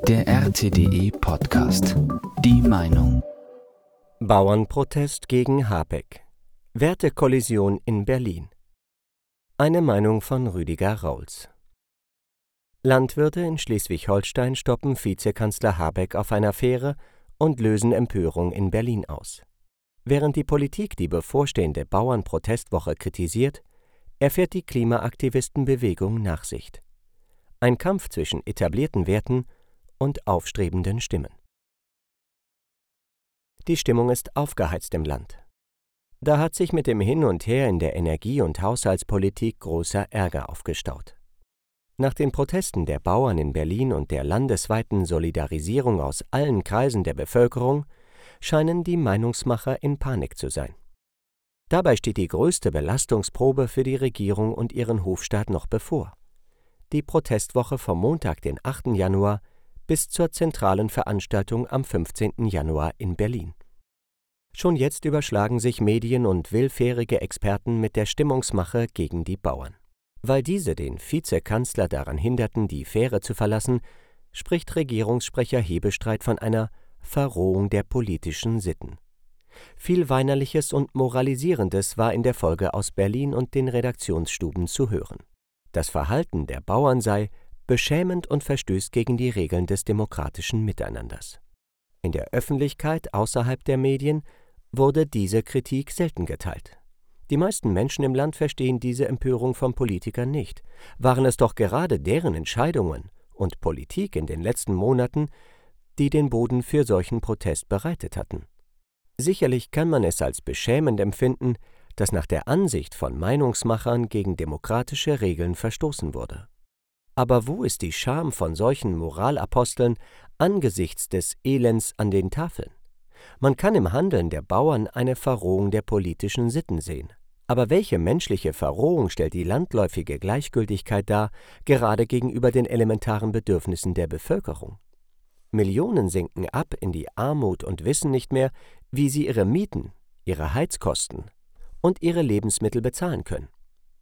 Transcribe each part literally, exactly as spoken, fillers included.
Der R T D E Podcast. Die Meinung. Bauernprotest gegen Habeck. Wertekollision in Berlin. Eine Meinung von Rüdiger Rauls. Landwirte in Schleswig-Holstein stoppen Vizekanzler Habeck auf einer Fähre und lösen Empörung in Berlin aus. Während die Politik die bevorstehende Bauernprotestwoche kritisiert, erfährt die Klimaaktivistenbewegung Nachsicht. Ein Kampf zwischen etablierten Werten und aufstrebenden Stimmen. Die Stimmung ist aufgeheizt im Land. Da hat sich mit dem Hin und Her in der Energie- und Haushaltspolitik großer Ärger aufgestaut. Nach den Protesten der Bauern in Berlin und der landesweiten Solidarisierung aus allen Kreisen der Bevölkerung scheinen die Meinungsmacher in Panik zu sein. Dabei steht die größte Belastungsprobe für die Regierung und ihren Hofstaat noch bevor: die Protestwoche vom Montag, den achten Januar, bis zur zentralen Veranstaltung am fünfzehnten Januar in Berlin. Schon jetzt überschlagen sich Medien und willfährige Experten mit der Stimmungsmache gegen die Bauern. Weil diese den Vizekanzler daran hinderten, die Fähre zu verlassen, spricht Regierungssprecher Hebestreit von einer Verrohung der politischen Sitten. Viel Weinerliches und Moralisierendes war in der Folge aus Berlin und den Redaktionsstuben zu hören. Das Verhalten der Bauern sei beschämend und verstößt gegen die Regeln des demokratischen Miteinanders. In der Öffentlichkeit außerhalb der Medien wurde diese Kritik selten geteilt. Die meisten Menschen im Land verstehen diese Empörung von Politikern nicht. Waren es doch gerade deren Entscheidungen und Politik in den letzten Monaten, die den Boden für solchen Protest bereitet hatten. Sicherlich kann man es als beschämend empfinden, dass nach der Ansicht von Meinungsmachern gegen demokratische Regeln verstoßen wurde. Aber wo ist die Scham von solchen Moralaposteln angesichts des Elends an den Tafeln? Man kann im Handeln der Bauern eine Verrohung der politischen Sitten sehen. Aber welche menschliche Verrohung stellt die landläufige Gleichgültigkeit dar, gerade gegenüber den elementaren Bedürfnissen der Bevölkerung? Millionen sinken ab in die Armut und wissen nicht mehr, wie sie ihre Mieten, ihre Heizkosten und ihre Lebensmittel bezahlen können.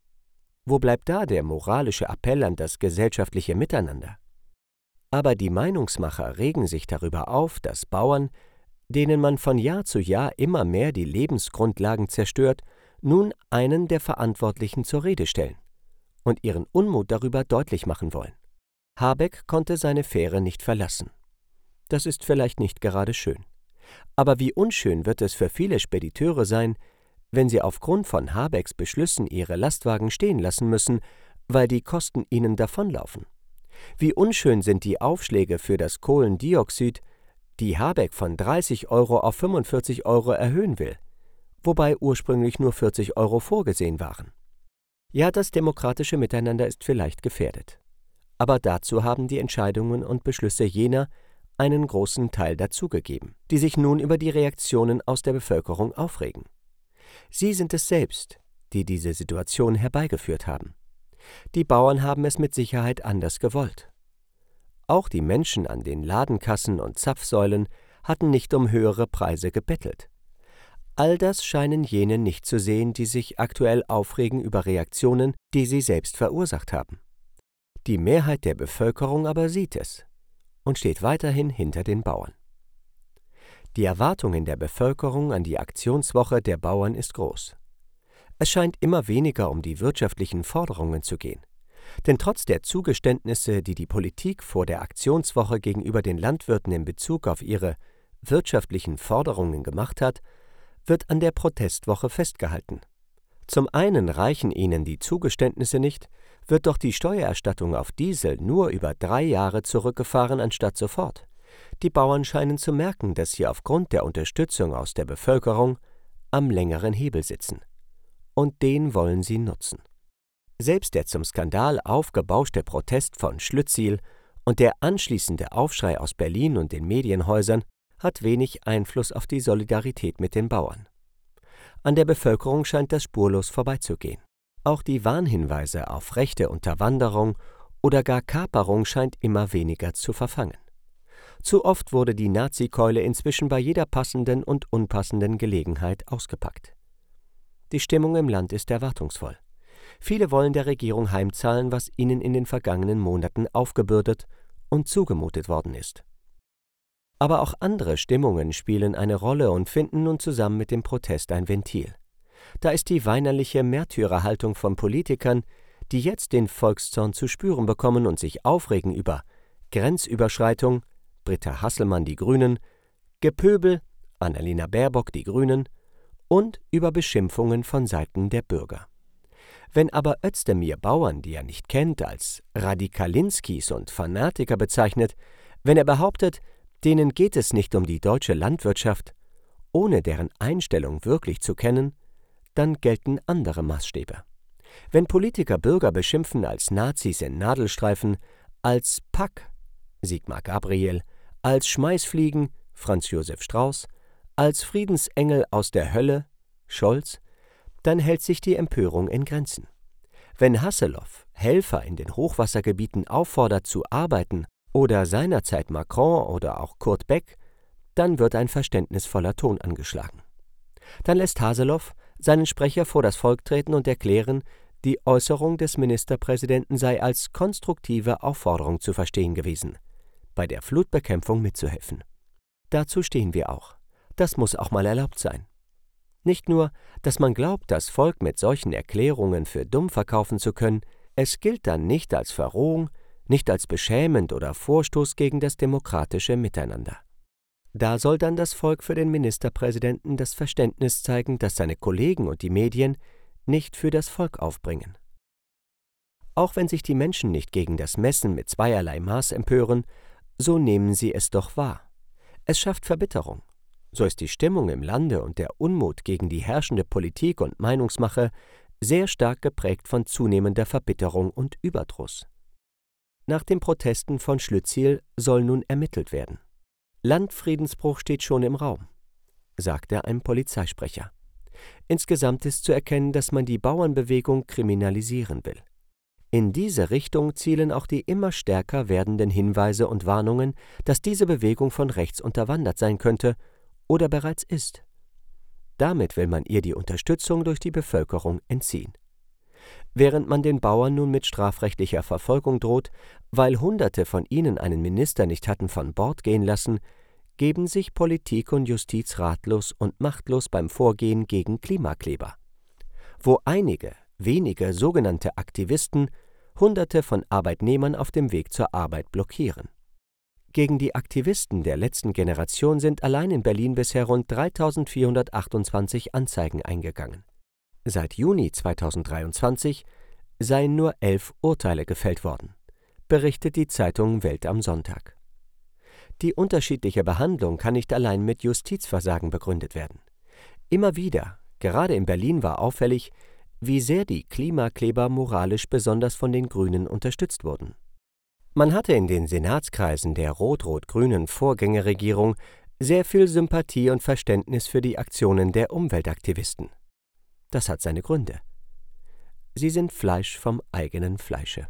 Wo bleibt da der moralische Appell an das gesellschaftliche Miteinander? Aber die Meinungsmacher regen sich darüber auf, dass Bauern, denen man von Jahr zu Jahr immer mehr die Lebensgrundlagen zerstört, nun einen der Verantwortlichen zur Rede stellen und ihren Unmut darüber deutlich machen wollen. Habeck konnte seine Fähre nicht verlassen. Das ist vielleicht nicht gerade schön. Aber wie unschön wird es für viele Spediteure sein, wenn sie aufgrund von Habecks Beschlüssen ihre Lastwagen stehen lassen müssen, weil die Kosten ihnen davonlaufen. Wie unschön sind die Aufschläge für das Kohlendioxid, die Habeck von dreißig Euro auf fünfundvierzig Euro erhöhen will, wobei ursprünglich nur vierzig Euro vorgesehen waren. Ja, das demokratische Miteinander ist vielleicht gefährdet. Aber dazu haben die Entscheidungen und Beschlüsse jener einen großen Teil dazugegeben, die sich nun über die Reaktionen aus der Bevölkerung aufregen. Sie sind es selbst, die diese Situation herbeigeführt haben. Die Bauern haben es mit Sicherheit anders gewollt. Auch die Menschen an den Ladenkassen und Zapfsäulen hatten nicht um höhere Preise gebettelt. All das scheinen jene nicht zu sehen, die sich aktuell aufregen über Reaktionen, die sie selbst verursacht haben. Die Mehrheit der Bevölkerung aber sieht es und steht weiterhin hinter den Bauern. Die Erwartung in der Bevölkerung an die Aktionswoche der Bauern ist groß. Es scheint immer weniger um die wirtschaftlichen Forderungen zu gehen. Denn trotz der Zugeständnisse, die die Politik vor der Aktionswoche gegenüber den Landwirten in Bezug auf ihre wirtschaftlichen Forderungen gemacht hat, wird an der Protestwoche festgehalten. Zum einen reichen ihnen die Zugeständnisse nicht, wird doch die Steuererstattung auf Diesel nur über drei Jahre zurückgefahren anstatt sofort. Die Bauern scheinen zu merken, dass sie aufgrund der Unterstützung aus der Bevölkerung am längeren Hebel sitzen. Und den wollen sie nutzen. Selbst der zum Skandal aufgebauschte Protest von Schlüttsiel und der anschließende Aufschrei aus Berlin und den Medienhäusern hat wenig Einfluss auf die Solidarität mit den Bauern. An der Bevölkerung scheint das spurlos vorbeizugehen. Auch die Warnhinweise auf rechte Unterwanderung oder gar Kaperung scheint immer weniger zu verfangen. Zu oft wurde die Nazikeule inzwischen bei jeder passenden und unpassenden Gelegenheit ausgepackt. Die Stimmung im Land ist erwartungsvoll. Viele wollen der Regierung heimzahlen, was ihnen in den vergangenen Monaten aufgebürdet und zugemutet worden ist. Aber auch andere Stimmungen spielen eine Rolle und finden nun zusammen mit dem Protest ein Ventil. Da ist die weinerliche Märtyrerhaltung von Politikern, die jetzt den Volkszorn zu spüren bekommen und sich aufregen über Grenzüberschreitung, Britta Hasselmann die Grünen, Gepöbel, Annalena Baerbock die Grünen und über Beschimpfungen von Seiten der Bürger. Wenn aber Özdemir Bauern, die er nicht kennt, als Radikalinskis und Fanatiker bezeichnet, wenn er behauptet, denen geht es nicht um die deutsche Landwirtschaft, ohne deren Einstellung wirklich zu kennen, dann gelten andere Maßstäbe. Wenn Politiker Bürger beschimpfen als Nazis in Nadelstreifen, als Pack, Sigmar Gabriel, als Schmeißfliegen, Franz Josef Strauß, als Friedensengel aus der Hölle, Scholz, dann hält sich die Empörung in Grenzen. Wenn Hasselhoff Helfer in den Hochwassergebieten auffordert zu arbeiten oder seinerzeit Macron oder auch Kurt Beck, dann wird ein verständnisvoller Ton angeschlagen. Dann lässt Hasselhoff seinen Sprecher vor das Volk treten und erklären, die Äußerung des Ministerpräsidenten sei als konstruktive Aufforderung zu verstehen gewesen, bei der Flutbekämpfung mitzuhelfen. Dazu stehen wir auch. Das muss auch mal erlaubt sein. Nicht nur, dass man glaubt, das Volk mit solchen Erklärungen für dumm verkaufen zu können, es gilt dann nicht als Verrohung, nicht als beschämend oder Vorstoß gegen das demokratische Miteinander. Da soll dann das Volk für den Ministerpräsidenten das Verständnis zeigen, dass seine Kollegen und die Medien nicht für das Volk aufbringen. Auch wenn sich die Menschen nicht gegen das Messen mit zweierlei Maß empören, so nehmen sie es doch wahr. Es schafft Verbitterung. So ist die Stimmung im Lande und der Unmut gegen die herrschende Politik und Meinungsmache sehr stark geprägt von zunehmender Verbitterung und Überdruss. Nach den Protesten von Schlüttsiel soll nun ermittelt werden. Landfriedensbruch steht schon im Raum, sagte ein Polizeisprecher. Insgesamt ist zu erkennen, dass man die Bauernbewegung kriminalisieren will. In diese Richtung zielen auch die immer stärker werdenden Hinweise und Warnungen, dass diese Bewegung von rechts unterwandert sein könnte oder bereits ist. Damit will man ihr die Unterstützung durch die Bevölkerung entziehen. Während man den Bauern nun mit strafrechtlicher Verfolgung droht, weil Hunderte von ihnen einen Minister nicht hatten von Bord gehen lassen, geben sich Politik und Justiz ratlos und machtlos beim Vorgehen gegen Klimakleber. Wo einige, wenige sogenannte Aktivisten Hunderte von Arbeitnehmern auf dem Weg zur Arbeit blockieren. Gegen die Aktivisten der letzten Generation sind allein in Berlin bisher rund dreitausendvierhundertachtundzwanzig Anzeigen eingegangen. Seit Juni zweitausenddreiundzwanzig seien nur elf Urteile gefällt worden, berichtet die Zeitung Welt am Sonntag. Die unterschiedliche Behandlung kann nicht allein mit Justizversagen begründet werden. Immer wieder, gerade in Berlin, war auffällig, wie sehr die Klimakleber moralisch besonders von den Grünen unterstützt wurden. Man hatte in den Senatskreisen der rot-rot-grünen Vorgängerregierung sehr viel Sympathie und Verständnis für die Aktionen der Umweltaktivisten. Das hat seine Gründe. Sie sind Fleisch vom eigenen Fleische.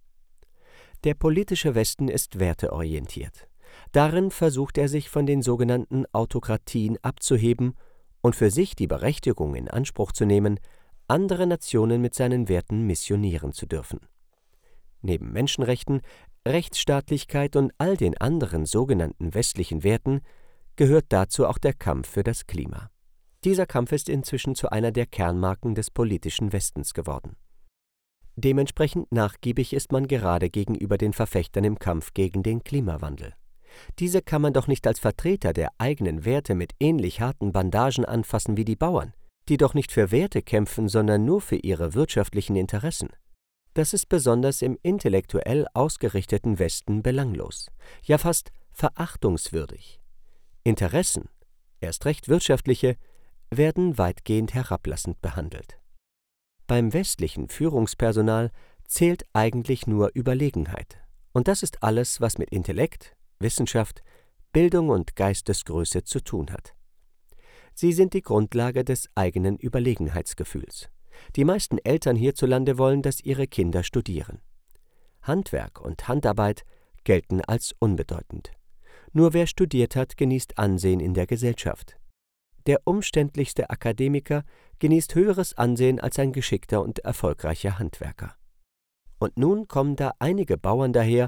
Der politische Westen ist werteorientiert. Darin versucht er sich von den sogenannten Autokratien abzuheben und für sich die Berechtigung in Anspruch zu nehmen, andere Nationen mit seinen Werten missionieren zu dürfen. Neben Menschenrechten, Rechtsstaatlichkeit und all den anderen sogenannten westlichen Werten gehört dazu auch der Kampf für das Klima. Dieser Kampf ist inzwischen zu einer der Kernmarken des politischen Westens geworden. Dementsprechend nachgiebig ist man gerade gegenüber den Verfechtern im Kampf gegen den Klimawandel. Diese kann man doch nicht als Vertreter der eigenen Werte mit ähnlich harten Bandagen anfassen wie die Bauern, die doch nicht für Werte kämpfen, sondern nur für ihre wirtschaftlichen Interessen. Das ist besonders im intellektuell ausgerichteten Westen belanglos, ja fast verachtungswürdig. Interessen, erst recht wirtschaftliche, werden weitgehend herablassend behandelt. Beim westlichen Führungspersonal zählt eigentlich nur Überlegenheit. Und das ist alles, was mit Intellekt, Wissenschaft, Bildung und Geistesgröße zu tun hat. Sie sind die Grundlage des eigenen Überlegenheitsgefühls. Die meisten Eltern hierzulande wollen, dass ihre Kinder studieren. Handwerk und Handarbeit gelten als unbedeutend. Nur wer studiert hat, genießt Ansehen in der Gesellschaft. Der umständlichste Akademiker genießt höheres Ansehen als ein geschickter und erfolgreicher Handwerker. Und nun kommen da einige Bauern daher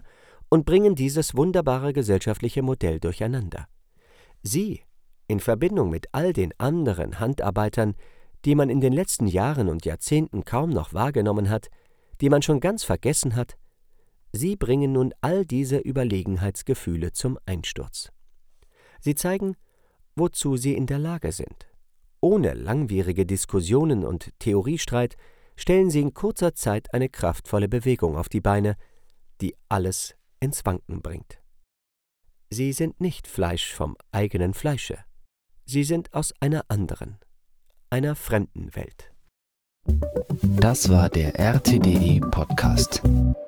und bringen dieses wunderbare gesellschaftliche Modell durcheinander. Sie, in Verbindung mit all den anderen Handarbeitern, die man in den letzten Jahren und Jahrzehnten kaum noch wahrgenommen hat, die man schon ganz vergessen hat, sie bringen nun all diese Überlegenheitsgefühle zum Einsturz. Sie zeigen, wozu sie in der Lage sind. Ohne langwierige Diskussionen und Theoriestreit stellen sie in kurzer Zeit eine kraftvolle Bewegung auf die Beine, die alles ins Wanken bringt. Sie sind nicht Fleisch vom eigenen Fleische. Sie sind aus einer anderen, einer fremden Welt. Das war der R T D E Podcast.